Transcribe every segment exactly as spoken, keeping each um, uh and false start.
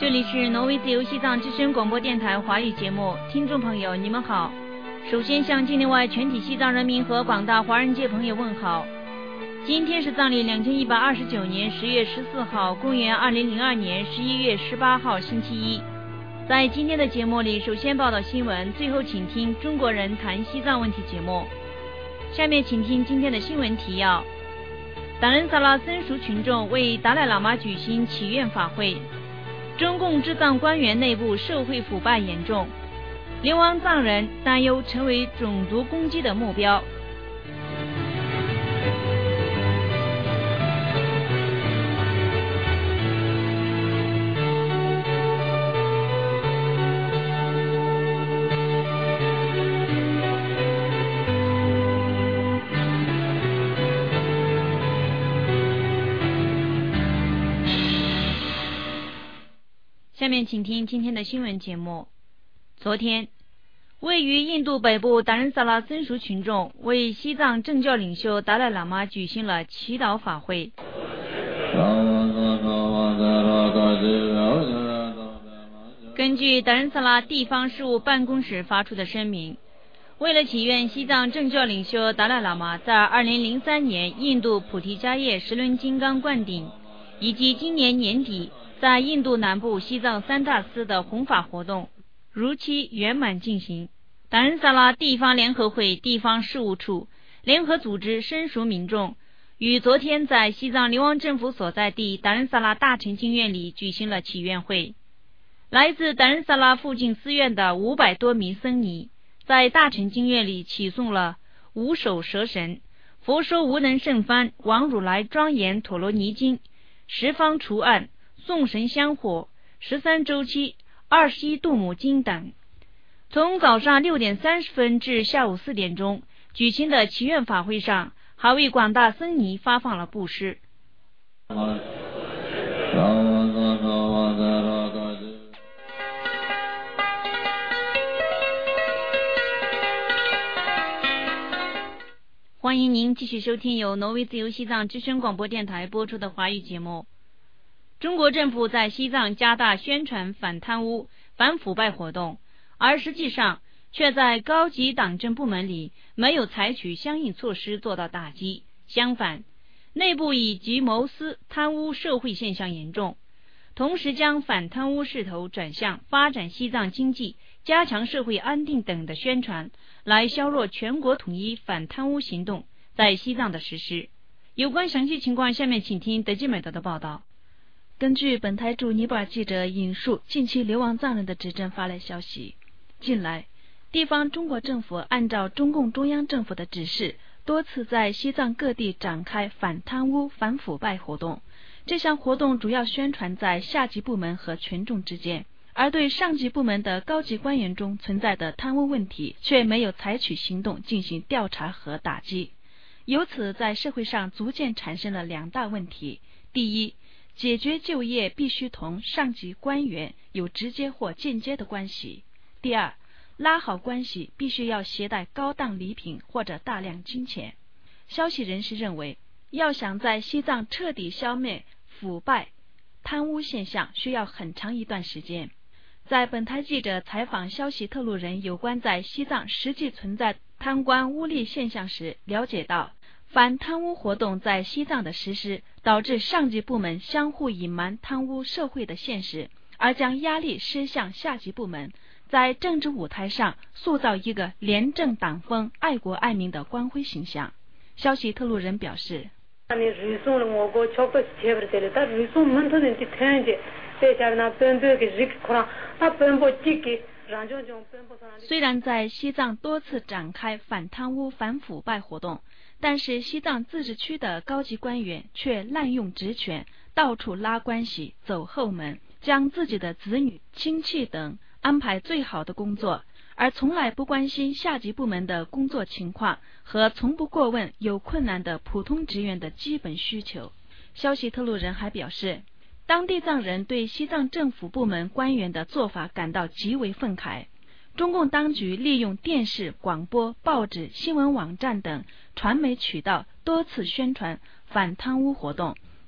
这里是挪威自由西藏之声广播电台华语节目，听众朋友你们好。首先向境内外全体西藏人民和广大华人界朋友问好。今天是藏历两千一百二十九年十月十四号，公元二零零二年十一月十八号星期一。在今天的节目里，首先报道新闻，最后请听中国人谈西藏问题节目。下面请听今天的新闻提要。达仁萨拉僧俗群众为达赖喇嘛举行祈愿法会。中共治藏官员内部社会腐败严重，流亡藏人担忧成为种族攻击的目标。下面请听今天的新闻节目。昨天，位于印度北部达仁萨拉僧俗群众为西藏政教领袖达赖喇嘛举行了祈祷法会。根据达仁萨拉地方事务办公室发出的声明，为了祈愿西藏政教领袖达赖喇嘛在二零零三年印度菩提迦叶十轮金刚灌顶，以及今年年底在印度南部西藏三大寺的弘法活动如期圆满进行，达仁萨拉地方联合会地方事务处联合组织僧俗民众于昨天在西藏流亡政府所在地达仁萨拉大乘经院里举行了祈愿会。来自达仁萨拉附近寺院的五百多名僧尼在大乘经院里启诵了五首蛇神、佛说无能胜翻、王如来庄严陀罗尼经、十方除暗、颂神香火、十三周期、二十一度母经等。从早上六点三十分至下午四点钟举行的祈愿法会上，还为广大僧尼发放了布施。欢迎您继续收听由挪威自由西藏之声广播电台播出的华语节目。中国政府在西藏加大宣传反贪污、反腐败活动，而实际上却在高级党政部门里没有采取相应措施做到打击，相反，内部以集谋私、贪污社会现象严重，同时将反贪污势头转向发展西藏经济、加强社会安定等的宣传，来削弱全国统一反贪污行动在西藏的实施。有关详细情况，下面请听德基美德的报道。 根据本台驻尼泊尔记者引述近期流亡藏人的执政发来消息，近来地方中国政府按照中共中央政府的指示，多次在西藏各地展开反贪污、反腐败活动。这项活动主要宣传在下级部门和群众之间，而对上级部门的高级官员中存在的贪污问题却没有采取行动进行调查和打击。由此在社会上逐渐产生了两大问题：第一，解决就业必须同上级官员有直接或间接的关系；第二，拉好关系必须要携带高档礼品或者大量金钱。消息人士认为，要想在西藏彻底消灭腐败、贪污现象，需要很长一段时间。在本台记者采访消息透露人有关在西藏实际存在贪官污吏现象时，了解到反贪污活动在西藏的实施，导致上级部门相互隐瞒贪污社会的现实，而将压力施向下级部门，在政治舞台上塑造一个廉政党风、爱国爱民的光辉形象。消息透露人表示，虽然在西藏多次展开反贪污、反腐败活动，但是西藏自治区的高级官员却滥用职权，到处拉关系、走后门，将自己的子女、亲戚等安排最好的工作，而从来不关心下级部门的工作情况和从不过问有困难的普通职员的基本需求。消息透露人还表示，当地藏人对西藏政府部门官员的做法感到极为愤慨。中共当局利用电视、广播、报纸、新闻网站等传媒渠道多次宣传反贪污活动，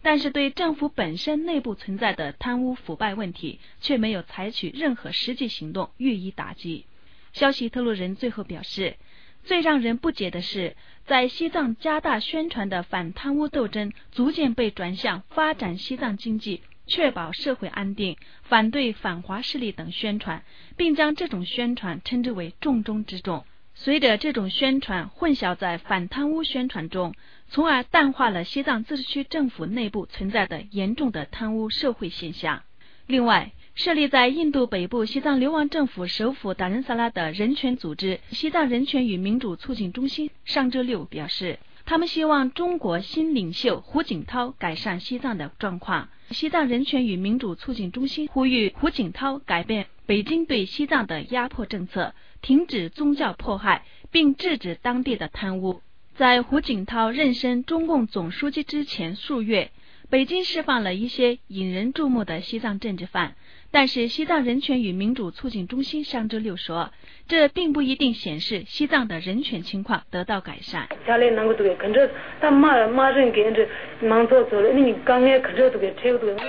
但是对政府本身内部存在的贪污腐败问题却没有采取任何实际行动予以打击。消息透露人最后表示，最让人不解的是，在西藏加大宣传的反贪污斗争逐渐被转向发展西藏经济、确保社会安定、反对反华势力等宣传，并将这种宣传称之为重中之重。随着这种宣传混淆在反贪污宣传中，从而淡化了西藏自治区政府内部存在的严重的贪污社会现象。另外，设立在印度北部西藏流亡政府首府达仁萨拉的人权组织西藏人权与民主促进中心上周六表示，他们希望中国新领袖胡锦涛改善西藏的状况。西藏人权与民主促进中心呼吁胡锦涛改变北京对西藏的压迫政策，停止宗教迫害，并制止当地的贪污。在胡锦涛任升中共总书记之前数月，北京释放了一些引人注目的西藏政治犯，但是西藏人权与民主促进中心上周六说，这并不一定显示西藏的人权情况得到改善。 家里能够都给跟着他骂骂人跟着忙做做了，你刚也跟着都给这个都。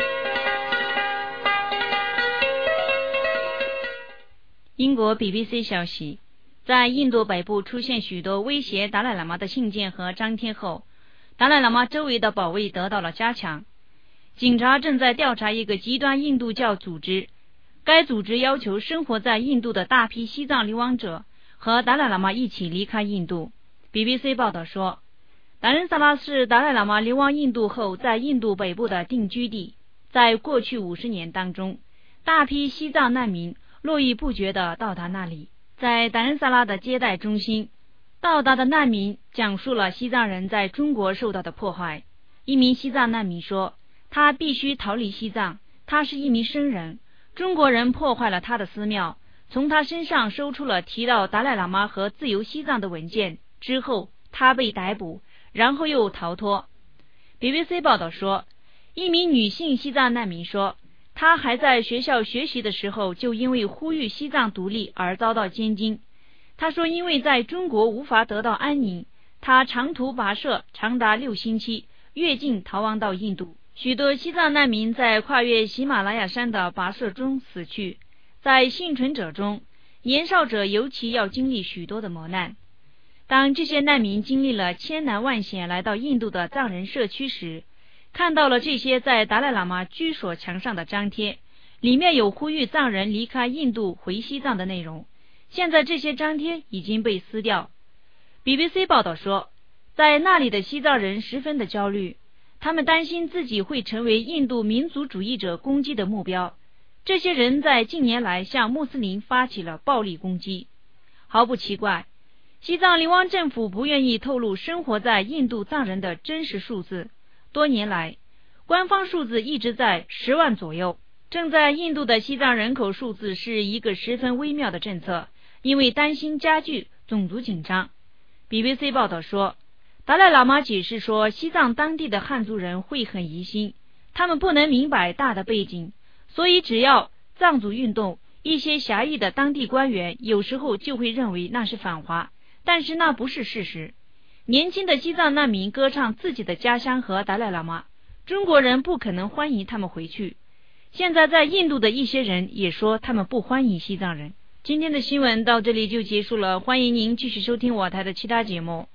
英国 B B C 消息，在印度北部出现许多威胁达赖喇嘛的信件和张贴后，达赖喇嘛周围的保卫得到了加强。警察正在调查一个极端印度教组织，该组织要求生活在印度的大批西藏流亡者和达赖喇嘛一起离开印度。 B B C 报道说，达仁萨拉是达赖喇嘛流亡印度后在印度北部的定居地。在过去五十年当中，大批西藏难民络绎不绝地到达那里。在达仁萨拉的接待中心，到达的难民讲述了西藏人在中国受到的迫害。一名西藏难民说，他必须逃离西藏，他是一名僧人，中国人破坏了他的寺庙，从他身上搜出了提到达赖喇嘛和自由西藏的文件，之后他被逮捕，然后又逃脱。 B B C 报道说，一名女性西藏难民说，她还在学校学习的时候就因为呼吁西藏独立而遭到监禁。她说，因为在中国无法得到安宁，她长途跋涉长达六星期，越境逃亡到印度。许多西藏难民在跨越喜马拉雅山的跋涉中死去。在幸存者中，年少者尤其要经历许多的磨难。当这些难民经历了千难万险来到印度的藏人社区时，看到了这些在达赖喇嘛居所墙上的张贴，里面有呼吁藏人离开印度回西藏的内容。现在这些张贴已经被撕掉。 B B C 报道说，在那里的西藏人十分的焦虑，他们担心自己会成为印度民族主义者攻击的目标。这些人在近年来向穆斯林发起了暴力攻击。毫不奇怪，西藏流亡政府不愿意透露生活在印度藏人的真实数字。多年来，官方数字一直在十万左右。正在印度的西藏人口数字是一个十分微妙的政策，因为担心加剧种族紧张。 B B C 报道说，达赖喇嘛解释说，西藏当地的汉族人会很疑心，他们不能明白大的背景，所以只要藏族运动，一些狭义的当地官员有时候就会认为那是反华，但是那不是事实。年轻的西藏难民歌唱自己的家乡和达赖喇嘛，中国人不可能欢迎他们回去。现在在印度的一些人也说他们不欢迎西藏人。今天的新闻到这里就结束了，欢迎您继续收听我台的其他节目。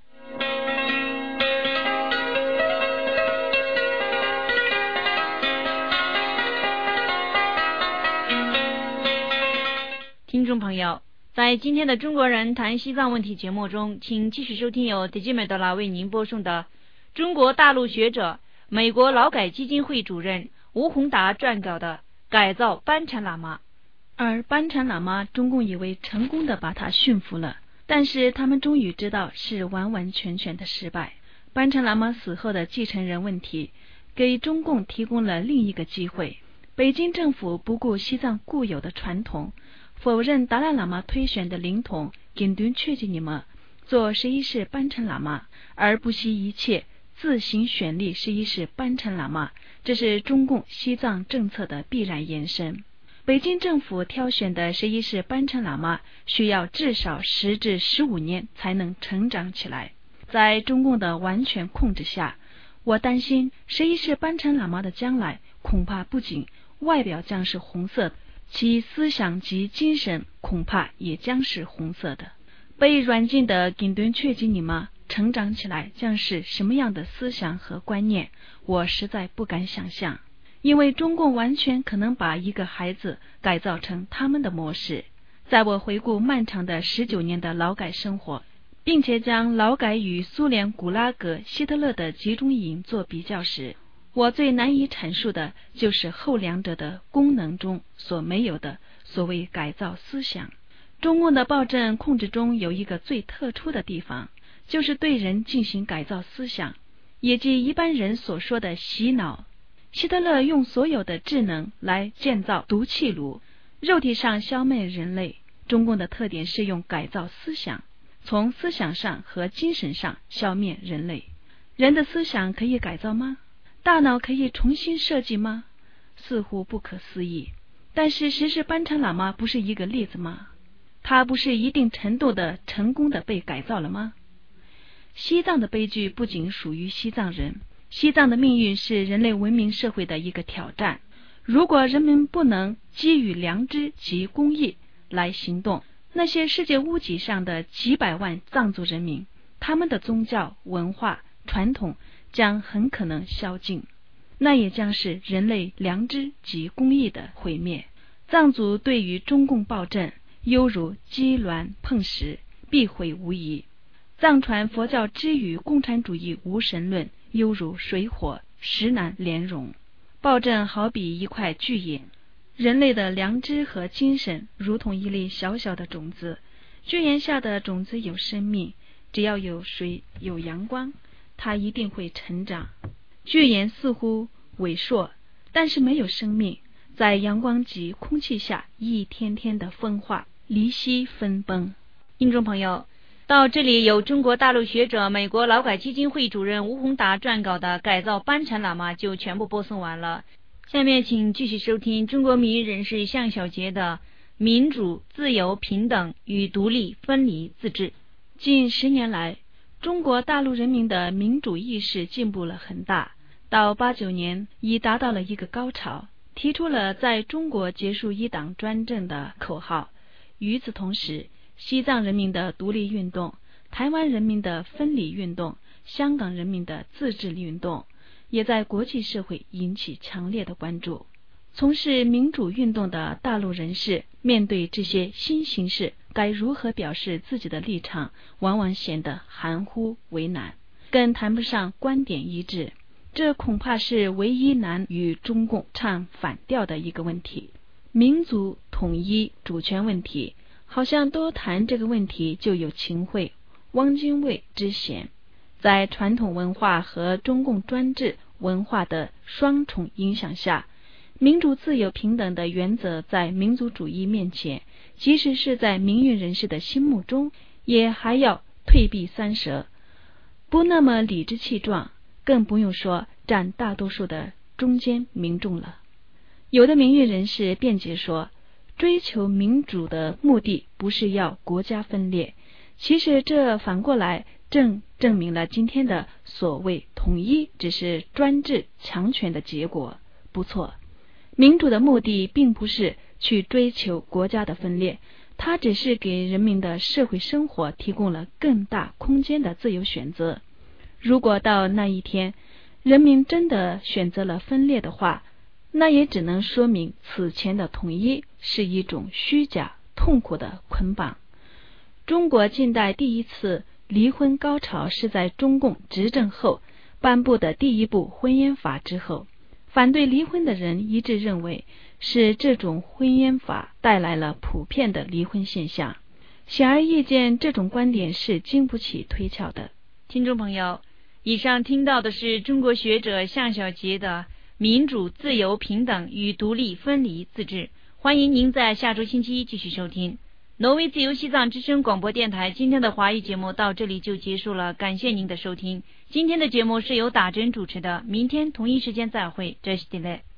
听众朋友，在今天的中国人谈西藏问题节目中，请继续收听由迪基美德拉为您播送的中国大陆学者、美国劳改基金会主任吴宏达撰稿的改造班禅喇嘛。 而班禅喇嘛中共以为成功的把他驯服了，但是他们终于知道是完完全全的失败。班禅喇嘛死后的继承人问题给中共提供了另一个机会。北京政府不顾西藏固有的传统，否认达赖喇嘛推选的灵童紧敦确吉尼玛做十一世班禅喇嘛，而不惜一切自行选立十一世班禅喇嘛，这是中共西藏政策的必然延伸。北京政府挑选的十一世班禅喇嘛需要至少十至十五年才能成长起来。在中共的完全控制下， 我担心十一世班禅喇嘛的将来恐怕不仅外表将是红色的，其思想及精神恐怕也将是红色的。被软禁的紧敦确吉尼玛成长起来将是什么样的思想和观念，我实在不敢想象，因为中共完全可能把一个孩子改造成他们的模式。在我回顾漫长的十九年的劳改生活，并且将劳改与苏联古拉格希特勒的集中营做比较时，我最难以阐述的就是后两者的功能中所没有的所谓改造思想。中共的暴政控制中有一个最特殊的地方，就是对人进行改造思想，也即一般人所说的洗脑。希特勒用所有的智能来建造毒气炉，肉体上消灭人类。中共的特点是用改造思想，从思想上和精神上消灭人类。人的思想可以改造吗？大脑可以重新设计吗？似乎不可思议。但是十世班禅喇嘛不是一个例子吗？他不是一定程度的成功的被改造了吗？西藏的悲剧不仅属于西藏人，西藏的命运是人类文明社会的一个挑战。如果人们不能基于良知及公义来行动，那些世界屋脊上的几百万藏族人民，他们的宗教、文化、传统将很可能消尽，那也将是人类良知及公义的毁灭。藏族对于中共暴政犹如鸡卵碰石，必毁无疑。藏传佛教之于共产主义无神论，犹如水火，实难连容。暴政好比一块巨岩，人类的良知和精神如同一粒小小的种子，巨岩下的种子有生命，只要有水有阳光，它一定会成长。巨岩似乎萎缩，但是没有生命，在阳光及空气下一天天的分化，离析分崩。 听众朋友，到这里有中国大陆学者、美国劳改基金会主任吴宏达撰稿的《改造班禅喇嘛》就全部播送完了。下面请继续收听中国民意人士向小杰的《民主、自由、平等与独立分离自治》。 近十年来，中国大陆人民的民主意识进步了很大，到八九年已达到了一个高潮，提出了在中国结束一党专政的口号。与此同时，西藏人民的独立运动、台湾人民的分离运动、香港人民的自治运动也在国际社会引起强烈的关注。从事民主运动的大陆人士面对这些新形势，该如何表示自己的立场，往往显得含糊为难，更谈不上观点一致。这恐怕是唯一难与中共唱反调的一个问题。民族统一主权问题，好像多谈这个问题就有秦桧、汪精卫之嫌。在传统文化和中共专制文化的双重影响下，民主、自由、平等的原则在民族主义面前，即使是在民运人士的心目中，也还要退避三舍，不那么理直气壮，更不用说占大多数的中间民众了。有的民运人士辩解说，追求民主的目的不是要国家分裂，其实这反过来正证明了今天的所谓统一只是专制强权的结果。不错，民主的目的并不是去追求国家的分裂，它只是给人民的社会生活提供了更大空间的自由选择。如果到那一天人民真的选择了分裂的话，那也只能说明此前的统一是一种虚假痛苦的捆绑。中国近代第一次离婚高潮是在中共执政后颁布的第一部婚姻法之后，反对离婚的人一致认为是这种婚姻法带来了普遍的离婚现象。显而易见，这种观点是经不起推敲的。 听众朋友，以上听到的是中国学者向小杰的民主、自由、平等与独立分离自治。欢迎您在下周星期一继续收听挪威自由西藏之声广播电台。今天的华语节目到这里就结束了，感谢您的收听。今天的节目是由打针主持的，明天同一时间再会，这是 delay。